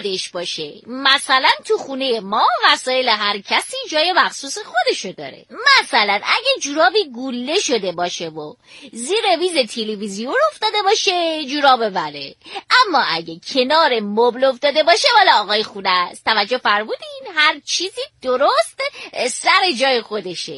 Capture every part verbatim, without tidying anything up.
خودش باشه. مثلا تو خونه ما وسایل هر کسی جای مخصوص خودشو داره. مثلا اگه جورابی گوله شده باشه و زیر میز تلویزیون افتاده باشه جوراب منه، اما اگه کنار مبل افتاده باشه مال آقای خونه است. توجه فرمودین؟ هر چیزی درست سر جای خودشه.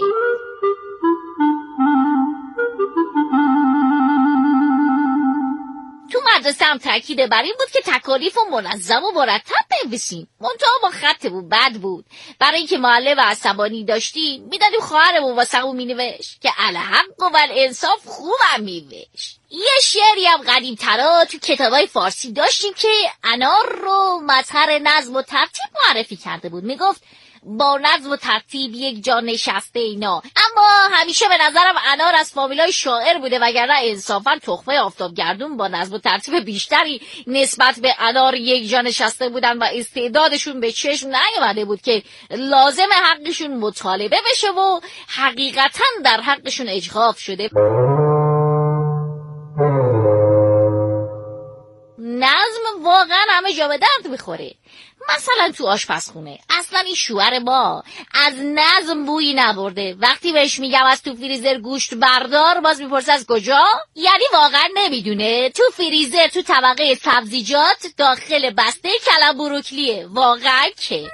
تو مدرسه هم تاکید بر این بود که تکالیف و منظم و مرتب بنویسیم. منتها با خطمون بد بود. برای اینکه معلم عصبانی داشتیم میدادیم خواهرمون واسمون مینوشت که الحق و الانصاف خوبم مینوشت. یه شعری هم قدیم ترا تو کتابای فارسی داشتیم که انار رو مظهر نظم و ترتیب معرفی کرده بود. میگفت با نظم و ترتیب یک جا نشسته اینا. اما همیشه به نظرم انار از فامیلای شاعر بوده، وگرنه انصافا تخمه آفتابگردون با نظم و ترتیب بیشتری نسبت به انار یک جا نشسته بودن و استعدادشون به چشم نیامده بود که لازم حقشون مطالبه بشه و حقیقتا در حقشون اجحاف شده. نظم واقعا همه جا به درد میخوره. مثلا تو آشپزخونه اصلا این شوهر ما از نظم بویی نبرده. وقتی بهش میگم از تو فریزر گوشت بردار باز میپرسه از کجا؟ یعنی واقعا نمیدونه تو فریزر تو طبقه سبزیجات داخل بسته کلم بروکلیه. واقعا که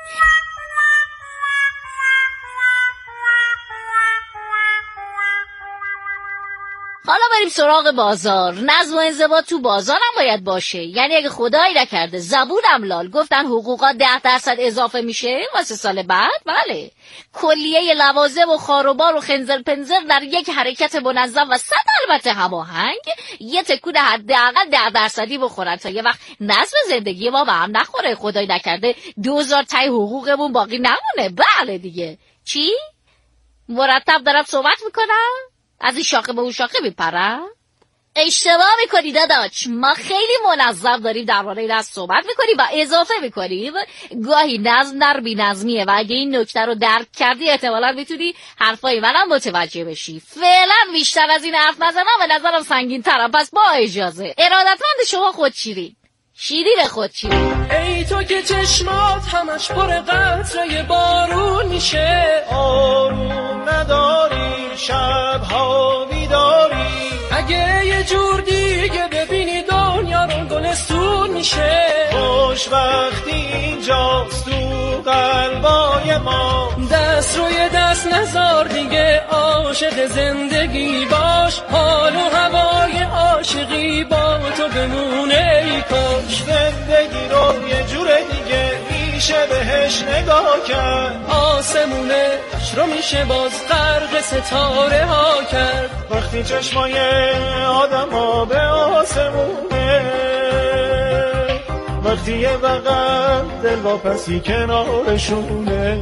حالا بریم سراغ بازار. نظم و انضباط تو بازار هم باید باشه. یعنی اگه خدایی نکرده زبونم لال گفتن حقوقات ده درصد اضافه میشه واسه سال بعد، بله کلیه لوازم و خاروبار و خنزر پنزر در یک حرکت منظم و صد البته هماهنگ یه تکون حداقل ده درصدی بخورن تا یه وقت نظم زندگی ما به هم نخوره. خدایی نکرده دوزار تای حقوقمون باقی نمونه. بله دیگه. چی؟ مرتب دارم صحبت میکنم؟ از این شاخه به اون شاخه میپرم؟ اشتباه میکنی داداش. ما خیلی منظم داریم درباره این از صحبت میکنیم و اضافه میکنیم. گاهی نظم در بی نظمیه و اگه این نکته رو درک کردی احتمالاً میتونی حرفای منم متوجه بشی. فعلا بیشتر از این حرف نزنم، به نظرم سنگین ترم. پس با اجازه. ارادتمند شما خود شیرین شیرین خود شیرین. ای تو که چشمات همش پر قطره بارون میشه، آروم نداری شبها بیداری، اگه یه جور دیگه ببینی دنیا رو گلستون میشه، خوش وقتی اینجاست تو قلبای ما، دست روی دست نذار دیگه عاشق زندگی باش، حال و هوای عاشقی با تو بمونه ای کاش، زندگی رو یه جور دیگه میشه بهش نگاه کرد، آسمونش رو میشه باز غرق ستاره ها کرد، وقتی چشمای آدم ها به آسمونه، وقتی یه بغل دلواپسی کنارشونه،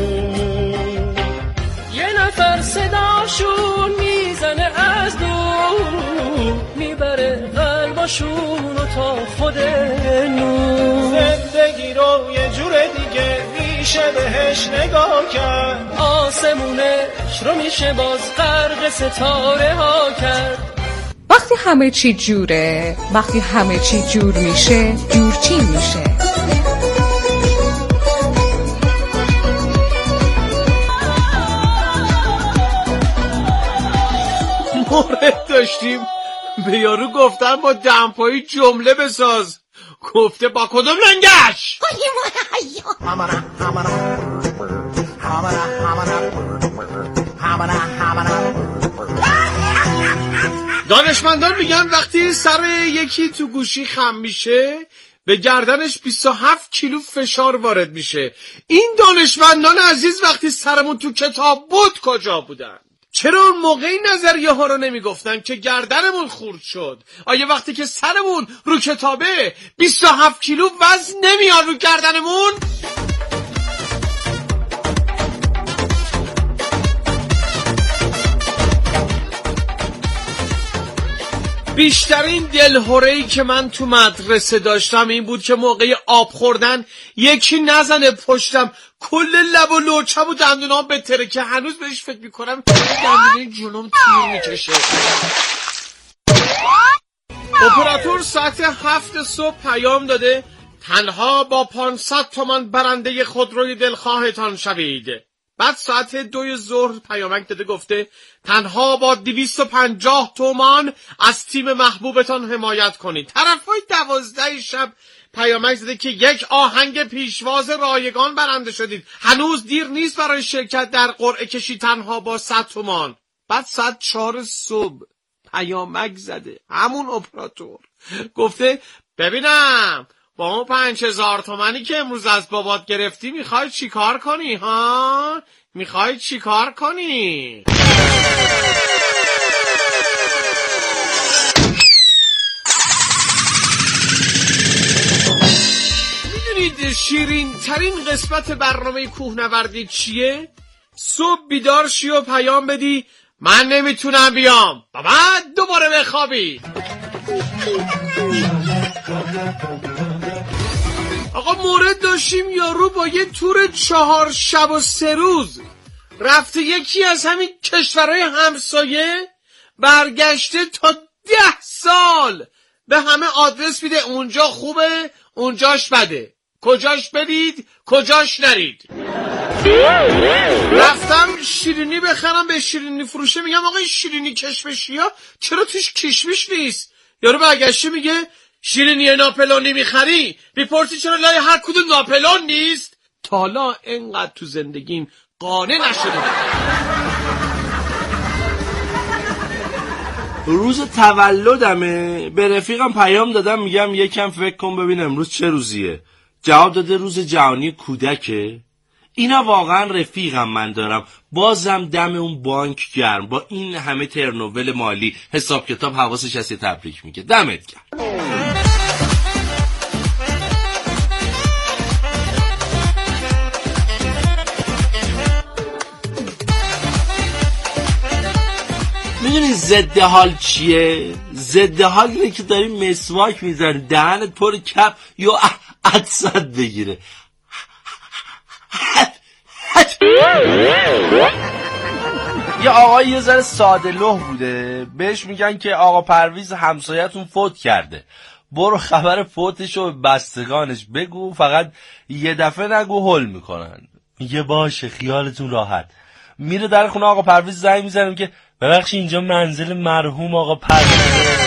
یه نفر صداشون میزنه از دور، میبره قلباشون رو تا خود نور، زندگی رو یه جور دیگه میشه بهش نگاه کرد، آسمونش رو میشه باز غرق ستاره ها کرد. وقتی همه چی جوره، وقتی همه چی جور میشه، جورچی میشه. مورد داشتیم به یارو گفتن با دمپایی جمله بساز، گفته با کدوم لنگش؟ دانشمندان میگن وقتی سر یکی تو گوشی خم میشه به گردنش بیست و هفت کیلو فشار وارد میشه. این دانشمندان عزیز وقتی سرمون تو کتاب بود کجا بودن؟ چرا اون موقعی نظریه ها رو نمیگفتن که گردنمون خورد شد؟ آیا وقتی که سرمون رو کتابه بیست و هفت کیلو وزن نمیاد رو گردنمون؟ بیشترین دلهره‌ای که من تو مدرسه داشتم این بود که موقع آب خوردن یکی نزنه پشتم کل لب و لوچم و دندونام بتره که هنوز بهش فکر میکنم دندونه جلوم تیر میکشه. اپراتور ساعت هفت صبح پیام داده تنها با پانصد تومان برنده خودروی دلخواهتان شوید. بعد ساعت دوی ظهر پیامک داده گفته تنها با دویست و پنجاه تومان از تیم محبوبتان حمایت کنید. طرفای دوازده شب پیامک زده که یک آهنگ پیشواز رایگان برنده شدید. هنوز دیر نیست برای شرکت در قرعه کشی تنها با صد تومان. بعد ساعت چهار صبح پیامک زده همون اپراتور گفته ببینم با اون پنج هزار تومنی که امروز از بابات گرفتی میخوای چی کار کنی ها؟ میخوای چی کار کنی؟ میدونید شیرین ترین قسمت برنامه کوهنوردی چیه؟ صبح بیدار شی و پیام بدی من نمیتونم بیام و بعد دوباره بخوابی. آقا مورد داشتیم یارو با یه تور چهار شب و سه روز رفته یکی از همین کشورهای همسایه برگشته تا ده سال به همه آدرس میده اونجا خوبه اونجاش بده، کجاش برید کجاش نرید. رفتم شیرینی بخرم به شیرینی فروشه میگم آقا شیرینی کشمشی ها چرا توش کشمش نیست؟ یارو برگشته میگه شیرینی ناپلونی میخری بیپرسی چرا لای هر کدوم ناپلون نیست؟ تا حالا انقدر تو زندگیم قانع نشده. روز تولدمه به رفیقم پیام دادم میگم یکم فکر کن ببین امروز چه روزیه. جواب داده روز جهانی کودکه. اینا واقعا رفیقم من دارم. بازم دم اون بانک گرم با این همه ترنوول مالی حساب کتاب حواسش هست تبریک میگه. دمت گرم. میدونی ضد حال چیه؟ ضد حال اینه که داری مسواک میزنی دهنت پر کپ یا عدسات بگیره. یه آقای یه ذره ساده لوح بوده بهش میگن که آقا پرویز همسایتون فوت کرده، برو خبر فوتشو به بستگانش بگو، فقط یه دفعه نگو هول میکنن. میگه باشه خیالتون راحت. میره در خونه آقا پرویز زنگ میزنم که ببخشی اینجا منزل مرحوم آقا پرویز.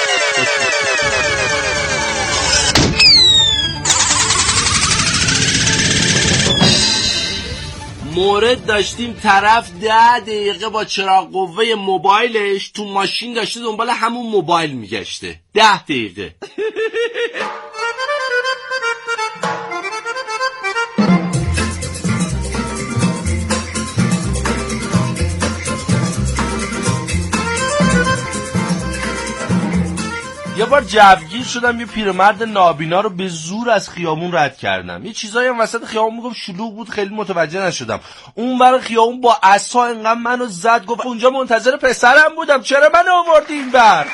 مورد داشتیم طرف ده دقیقه با چراغ قوه موبایلش تو ماشین داشته دنبال همون موبایل میگشته. ده دقیقه. یه بار جوگیر شدم یه پیرمرد نابینا رو به زور از خیابون رد کردم. یه چیزایی هم وسط خیابون میگفت شلوغ بود خیلی متوجه نشدم. اون ور خیابون با عصا انقدر منو زد گفت اونجا منتظر پسرم بودم چرا منو آوردی این ور؟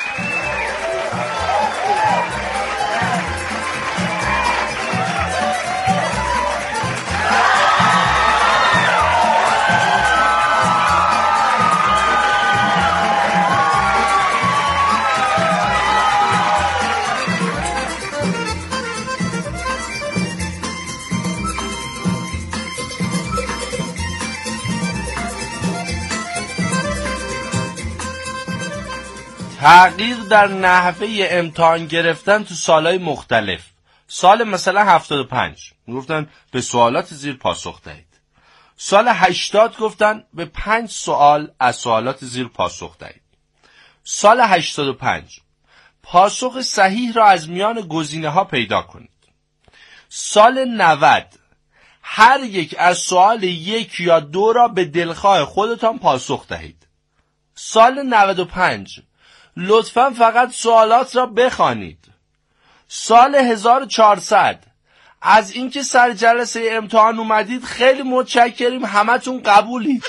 تغییر در نحوه امتحان گرفتن تو سالهای مختلف. سال مثلا هفتاد و پنج گفتن به سوالات زیر پاسخ دهید. سال هشتاد گفتن به پنج سوال از سوالات زیر پاسخ دهید. سال هشتاد و پنج پاسخ صحیح را از میان گزینه ها پیدا کنید. سال نود هر یک از سوال یک یا دو را به دلخواه خودتان پاسخ دهید. سال نود و پنج لطفاً فقط سوالات را بخوانید. سال هزار و چهارصد از اینکه سر جلسه امتحان اومدید خیلی متشکریم همتون قبولید.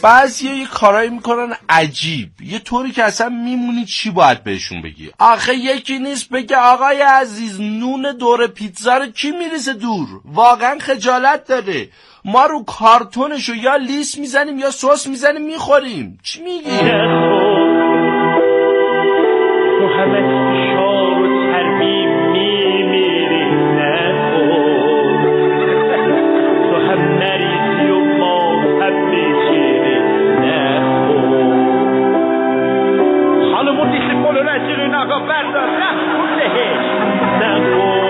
بعضی یه کارایی میکنن عجیب، یه طوری که اصلا میمونی چی باید بهشون بگی. آخه یکی نیست بگه آقای عزیز نون دور پیتزا رو کی میریزه دور؟ واقعا خجالت داره. ما رو کارتونشو یا لیس میزنیم یا سس میزنیم میخوریم. چی میگی؟ تو همه شار و ترمیم میمیری نخور، تو هم نریزی و ما هم میشیری نخور. حالا مردیش پلو نشیری نگاه بردار نخور لهش نخور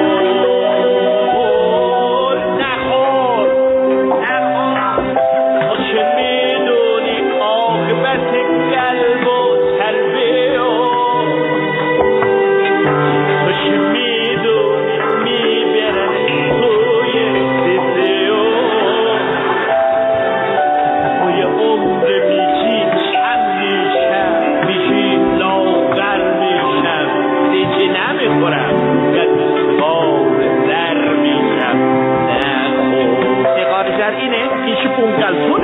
نخور نخور. تو چه میدونی عاقبت قلب و تربیه، تو چه میدونی میبرن توی سیزه توی عمر میشی کم میشم، میشی لاغر میشم، دیگه نمیخورم قد بار در میشم نخور. سقار زر اینه این شپون گلفونه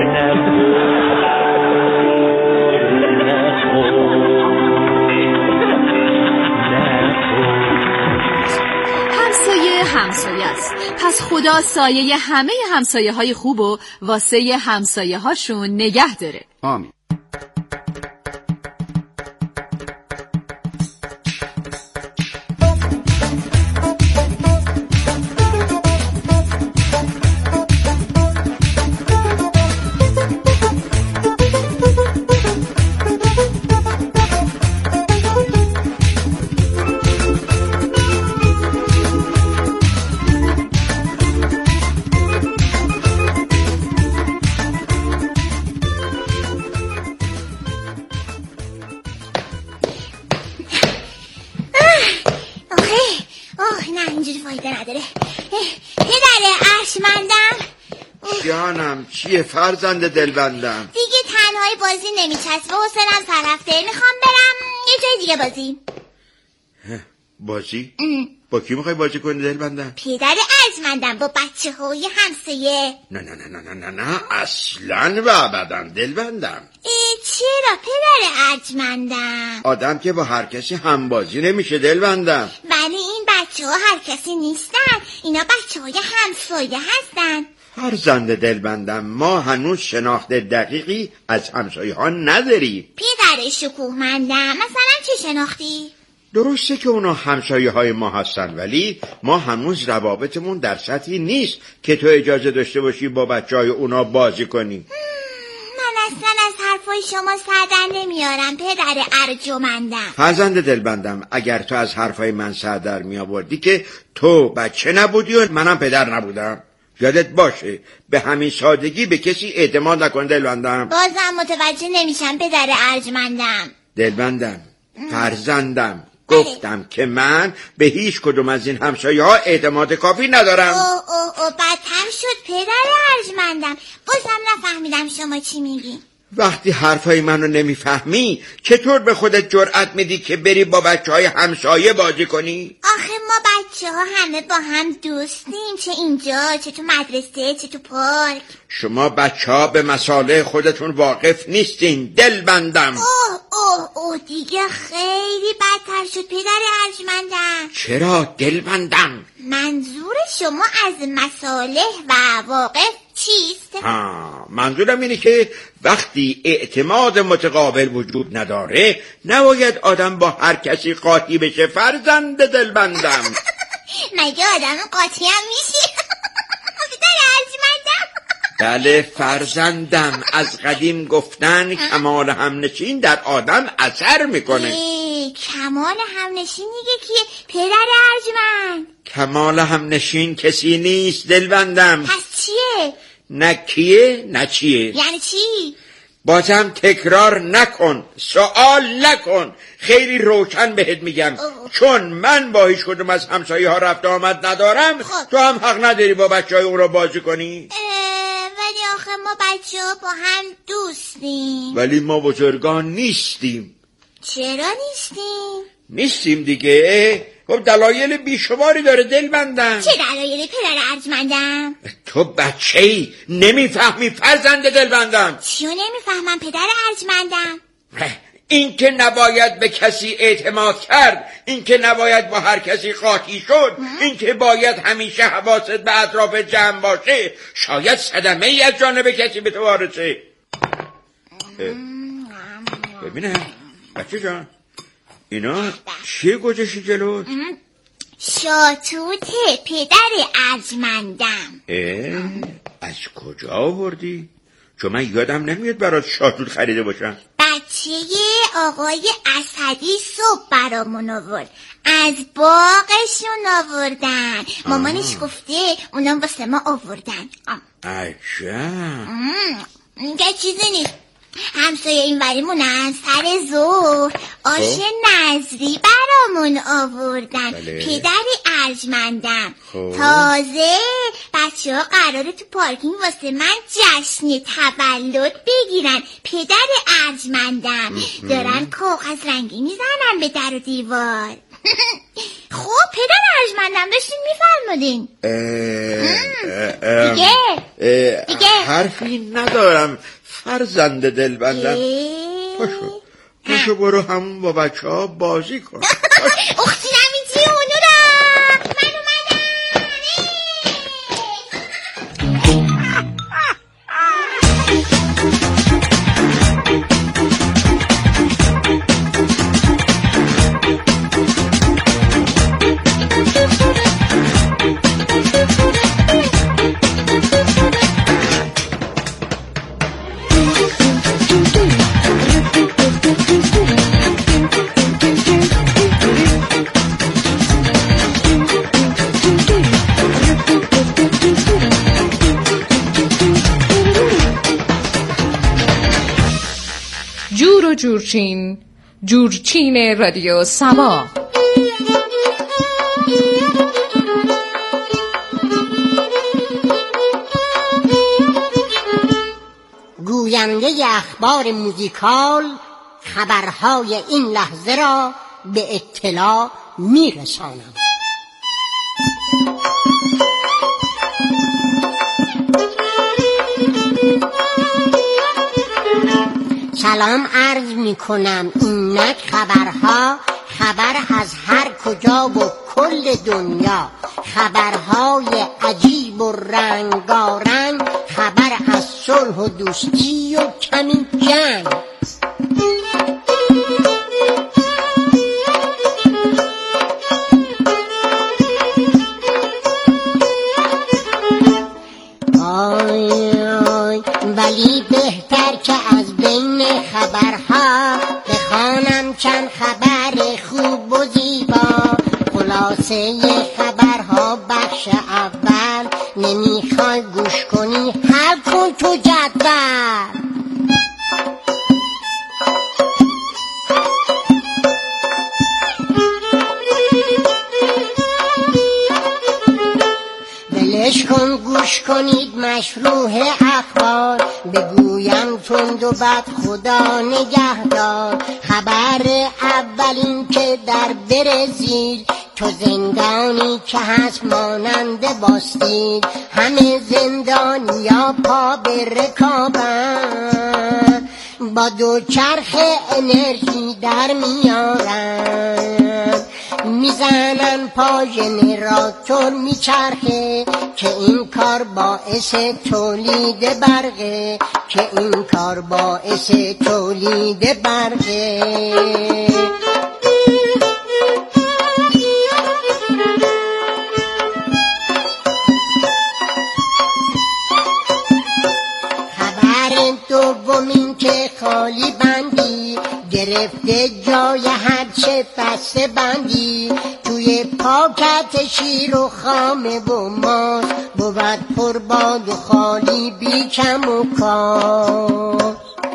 همسایه همسایه است. پس خدا سایه همه همسایه های خوب و واسه همسایه هاشون نگه داره. آمین. جانم چیه فرزند دلبندم؟ دیگه تنهایی بازی نمیچسبه، حسنم سر رفته، میخوام برم یه جای دیگه بازی. بازی؟ ام. با کی میخوای بازی کنی دلبندم؟ پدر ارجمندم با بچه های همسایه. نه نه نه نه نه نه اصلا و ابدا دلبندم. چرا پدر ارجمندم؟ آدم که با هر کسی هم بازی نمیشه دلبندم. ولی این بچه ها هر کسی نیستن، اینا بچه های همسایه هستن. فرزند دلبندم ما هنوز شناخت دقیقی از همسایه ها نداریم. پدر شکوهمندم مثلا چه شناختی؟ درسته که اونا همسایه های ما هستن ولی ما هنوز روابطمون در سطحی نیست که تو اجازه داشته باشی با بچه های اونا بازی کنی. من اصلا از حرفای شما سر در نمیارم پدر ارجمندم. فرزند دلبندم اگر تو از حرفای من سر در می آوردی که تو بچه نبودی و منم پدر نبودم. یادت باشه به همین سادگی به کسی اعتماد نکن دلبندم. بازم متوجه نمیشم پدر ارجمندم. دلبندم فرزندم گفتم که من به هیچ کدوم از این همسایه ها اعتماد کافی ندارم. اوه اوه اوه بدتر شد پدر ارجمندم، بازم نفهمیدم شما چی میگی. وقتی حرفای منو نمیفهمی چطور به خودت جرأت میدی که بری با بچه های همسایه بازی کنی؟ آخه ما بچه ها همه با هم دوستیم، چه اینجا چه تو مدرسه چه تو پارک. شما بچه ها به مسائل خودتون واقف نیستین دلبندم. اوه اوه اوه دیگه خیلی بدتر شد پدر ارجمندم. چرا دلبندم؟ منظور شما از مصالح و واقف چیست؟ ها منظورم اینه که وقتی اعتماد متقابل وجود نداره نباید آدم با هر کسی قاطی بشه فرزند دلبندم. مگه آدم قاطی هم میشه؟ پدر ارجمندم. بله فرزندم از قدیم گفتن کمال همنشین در آدم اثر میکنه. کمال همنشین دیگه کیه پدر ارجمند؟ کمال همنشین کسی نیست دلبندم. پس چیه؟ نه کیه نه چیه. یعنی چی؟ بازم تکرار نکن، سوال نکن، خیلی روشن بهت میگم. اوه. چون من با هیچ کدوم از همسایه ها رفت آمد ندارم. خب. تو هم حق نداری با بچه های اون را بازی کنی. ولی آخه ما بچه ها با هم دوستیم. ولی ما بزرگان نیستیم. چرا نیستیم؟ نیستیم دیگه. خب دلایل بیشماری داره دلبندم. چه دلایلی پدر ارجمندم؟ تو بچه‌ای نمیفهمی فرزند دلبندم. چیو نمیفهمم پدر ارجمندم؟ این که نباید به کسی اعتماد کرد، این که نباید با هر کسی قاطی شد، این که باید همیشه حواست به اطراف جمع باشه، شاید صدمه ای از جانب کسی به تو وارد شه. ببینه بچه جان، اینا چیه گذاشتی جلو؟ شاتوته پدر ارجمندم. اه از کجا آوردی؟ چون من یادم نمیاد برات شاتوت خریده باشم. بچه آقای اسدی صبح برامون آورد، از باغشون آوردن. مامانش گفته اونم واسه ما آوردن. عجب. اینگه چیزی نیست. همسایه این وریمونن سر ظهر آش نظری برامون آوردن. بله. پدر ارجمندم. خوب. تازه بچه ها قراره تو پارکینگ واسه من جشن تولد بگیرن. پدر ارجمندم دارن کاغذ رنگی میزنن به در و دیوار. خب پدر ارجمندم داشتین میفرمودین. دیگه دیگه حرفی ندارم فرزند دلبندم. پاشو پاشو برو همون با بچه ها بازی کن. اختی نمیتی اونو را من اومدم. جور و جورچین، جورچین رادیو سما. گوینده اخبار موزیکال خبرهای این لحظه را به اطلاع میرسانم. سلام عرض می کنم، اینک خبرها، خبر از هر کجا و کل دنیا، خبرهای عجیب و رنگارنگ، خبر از صلح و دوستی و کمی جنگ. آی آی ولی بهتر که از بین خبرها بخوانم چند خبر خوب و زیبا. خلاصه خبرها بخش اول، نمیخوای گوش کنی حل کن تو جدول. ولش کن گوش کنید مشروع اخبار، بگویم تند و بد خدا نگهدار. خبر اول این که در برزیل تو زندانی که هست مانند باستیل، همه زندانیا پا به رکابن، با دو چرخ انرژی در میارن، میزنن پا ژنراتور میچرخه که این کار باعث تولید برقه، که این کار باعث تولید برقه. خبر دومین که خالی بندی گرفته جای هرچه بسته بندی، توی پاکت شیر و خامه و ماس، بود پر باد و خالی بی کم و کاس.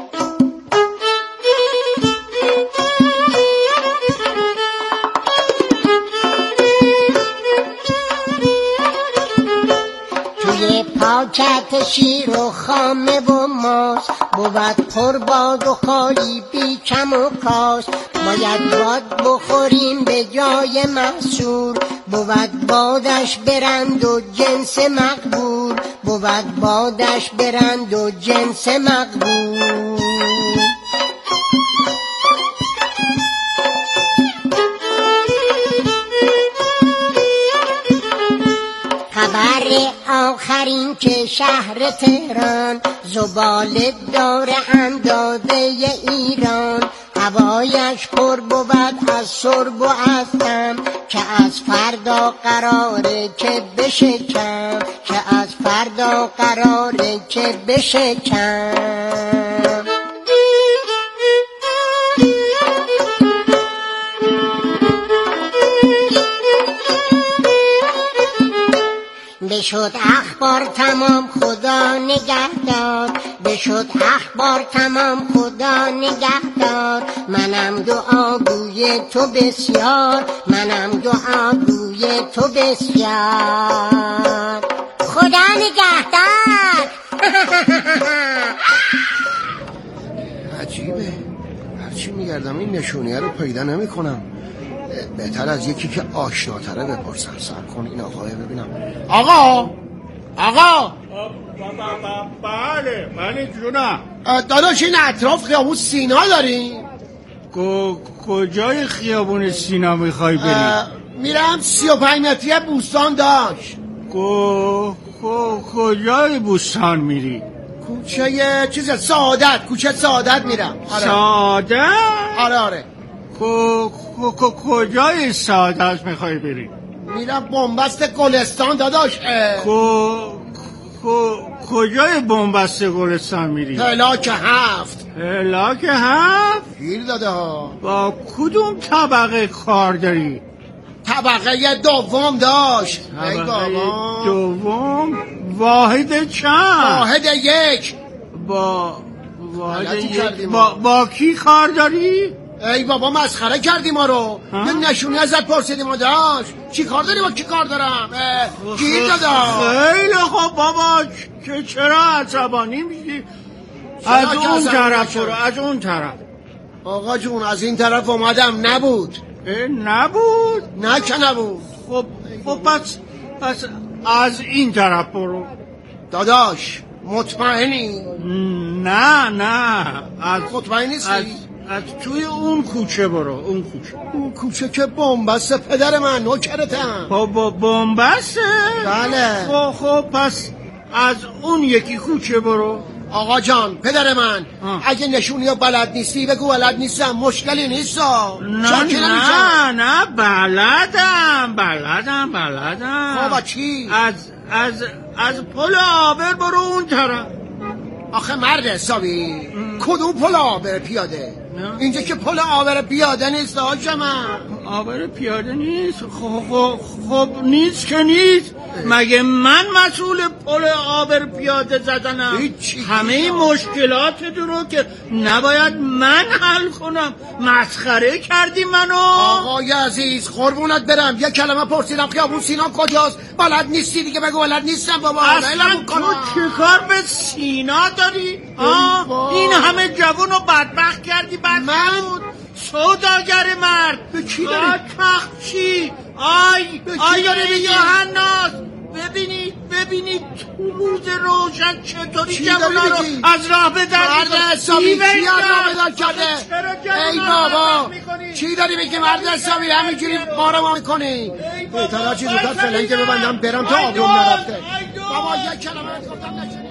توی پاکت شیر و خامه و ماس، بود پر باد و خالی بی کم و کاس. باید باد بخوریم به جای محصور، بود بادش برند و جنس مقبول، بود بادش برند و جنس مقبول. خبر آخرین که شهر تهران زباله داره اندازه ایران، هوایش پر بود از سرب و از دم، که از فردا قراره که بشه کم، که از فردا قراره که بشه کم. بشد اخبار تمام خدا نگهدار، بشد اخبار تمام خدا نگهدار، منم دعاگوی تو بسیار، منم دعاگوی تو بسیار. خدا نگهدار. عجیبه، هرچی میگردم این نشونیه رو پیدا نمی کنم. بهتر از یکی که آشناتره بپرسم. صبر کن این آقای ببینم. آقا آقا بله بله جونم. داداش این اطراف خیابون سینا داریم؟ کجای خیابون سینا میخوای بری؟ میرم سی و پنج متری بوستان داشت. کجای بوستان میری؟ کوچه چیز سعادت، کوچه سعادت میرم. سعادت؟ آره آره. کجای سعادت میخوای بری؟ میرم بنبست گلستان داداش. کجای بنبست گلستان میری؟ هلاک هفت. هلاک هفت؟ گیر داده ها. با کدوم طبقه کار داری؟ طبقه دوم داشت. طبقه دوم؟ واحد چند؟ واحد یک. با واحد یک با, با کی کار داری؟ ای بابا مسخره کردی ما رو. یه نشونی ازت پرسیدیم و داشت چی کار داری؟ با کی کار دارم؟ گیر دادا. خیلی خوب بابا، که چرا عصبانی میشی؟ از اون طرف برو، از اون طرف. آقا جون از این طرف اومدم نبود. نبود؟ نه که نبود. خب خب پس پس از این طرف برو. داداش مطمئنی؟ نه نه از مطمئن نیستی؟ از, از توی اون کوچه برو. اون کوچه اون کوچه که بنبست پدر من نوکرتم. با بنبسته؟ بله. خب خب پس از اون یکی کوچه برو. آقا جان پدر من آه. اگه نشونی ها بلد نیستی بگو بلد نیستم، مشکلی نیست. نه نه نه بلدم بلدم بلدم. خب چی؟ از از از پل آبر برو اون طرف. آخه مرد حسابی کدوم پل آبر پیاده؟ اینجا که پل آبر پیاده نیست آجا من. آبر پیاده نیست؟ خب خب خب نیست که نیست. مگه من مسئول پل آبر پیاده زدنم؟ همه مشکلات رو که نباید من حل کنم. مسخره کردی منو. آقای عزیز قربونت برم، یه کلمه پرسیدم خیابون سینا کجاست؟ بلد نیستی دیگه بگو بلد نیستم بابا. اصلا تو چه کار به سینا داری؟ این همه جوون رو بدبخت کردی. بعد من سوداگر مرد. به کی داری؟ چی؟ آی آی یوحناس ببینید ببینید تو روز روشن چطوری جوانا رو از راه به در مرد حسابی کی از راه به در کرده؟ ای بابا چی داری میگی مرد حسابی؟ همینجوری بارا ما میکنی. بهتر چی زودتر فلنگه ببندم برم تا آبروم نرفته. بابا یک کلمه گفتم نشنی.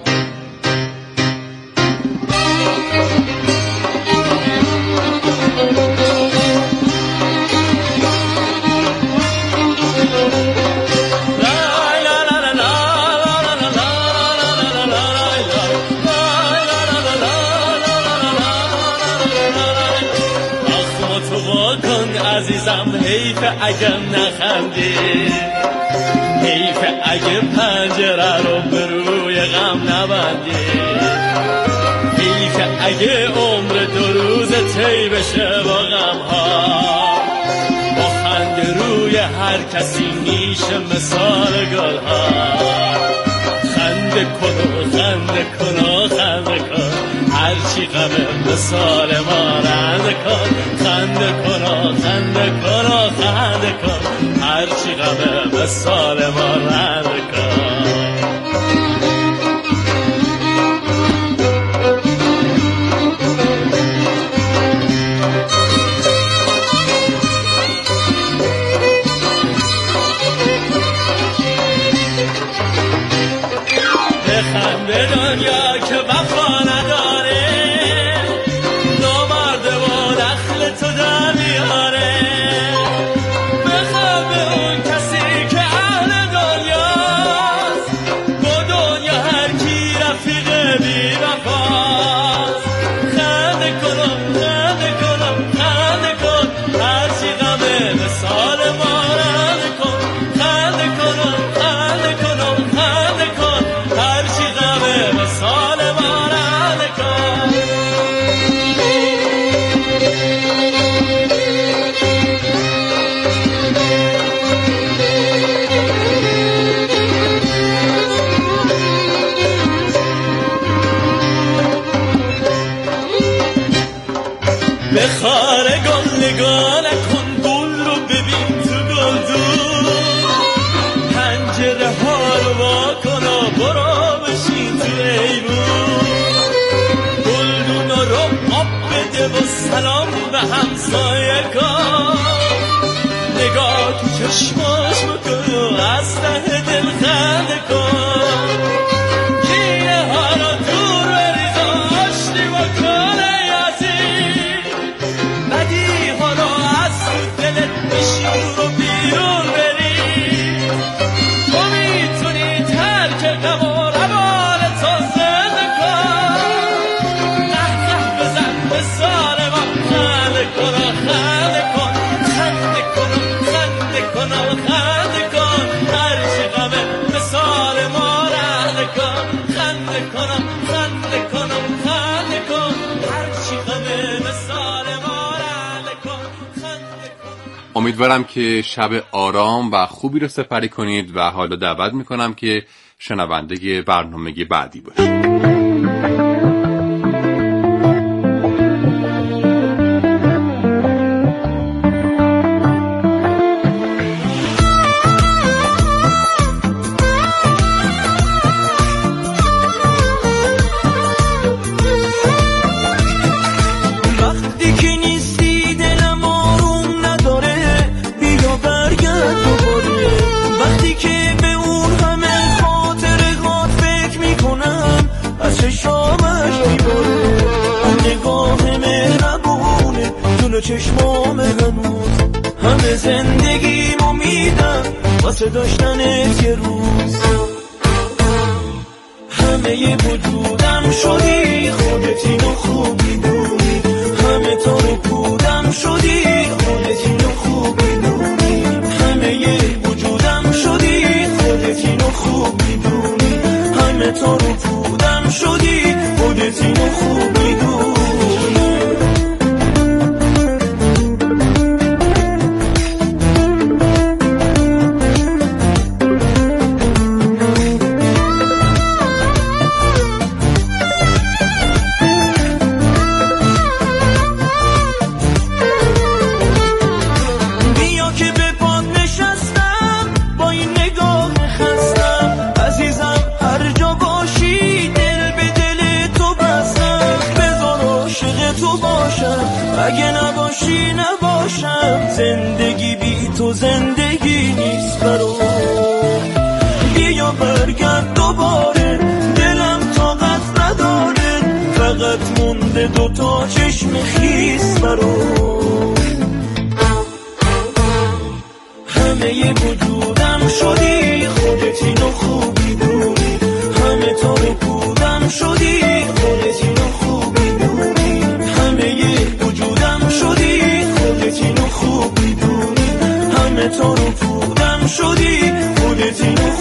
عزیزم حیف اگه نخندی، حیف اگه پنجره رو به روی غم نبندی، حیف اگه عمر دو روز تی بشه با غم ها، با خنده روی هر کسی میشه مثال گل ها. خنده کن و خنده کن و خنده کن، هر هرچی غمه مثال ما رنده کن خنده کن خنده کن خنده کن هرچی غمه مثال ما رنده کن بخند به دنیا که وفا نداره نامرده و دخل تو در میاره بخند به اون کسی که اهل دنیاست با دنیا هر کی رفیق بی وفاست خنده کنم خنده کنم خنده کن هرچی غمه مثال ما رنده کن خنده کنم خنده کنم خنده کن هرچی غمه مثال ما رنده کن بخار گل نگاه نکن گل رو ببین تو گلدون پنجره ها رو وا کن و برو بشین تو ایوون گلدونا رو آب بده و سلام به همسایه کن نگاه تو چشماش بکن و از ته دل خنده کن کینه ها رو دور بریز و آشتی بکن ای عزیز بدی ها رو از تو دلت بشور و بیرون بریز تو میتونی ترک غم و روال تو زنده کن نه نه بزن مثال ما خنده کن و خنده کن خنده کن و خنده کن و خنده کن هرچی غمه مثال ما رنده کن خنده کن و خنده کن و خنده کن هرچی غمه مثال ما رنده کن خنده کن. امیدوارم که شب آرام و خوبی رو سپری کنید و حالا دعوت میکنم که شنونده برنامه بعدی باشید. وقتی که نیستی دلم آروم نداره بیا برگرد دوباره وقتی که به اون همه خاطرهات فکر میکنم از چشامش میباره اون نگاه مهربونه جلو چشمام هنوز همه زندگیمو میدم واسه داشتنت یه روز همه وجودم شدی خودت اینو خوب میدونی همه تو رو بودم شدی خودت اینو خوب میدونی همه وجودم شدی خودت اینو خوب میدونی همه تو رو بودم شدی خودت اینو خوب میدونی اگه نباشی نباشم زندگی بی تو زندگی نیست برام بیا برگرد دوباره دلم طاقت نداره فقط مونده دوتا چشم خیس برام همه وجودم شدی خودت اینو خوب میدونی همه تو رو بودم شدی خودت اینو خوب میدونی همه وجودم شدی خودت اینو خوب میدونی همه تو رو بودم شدی خودت اینو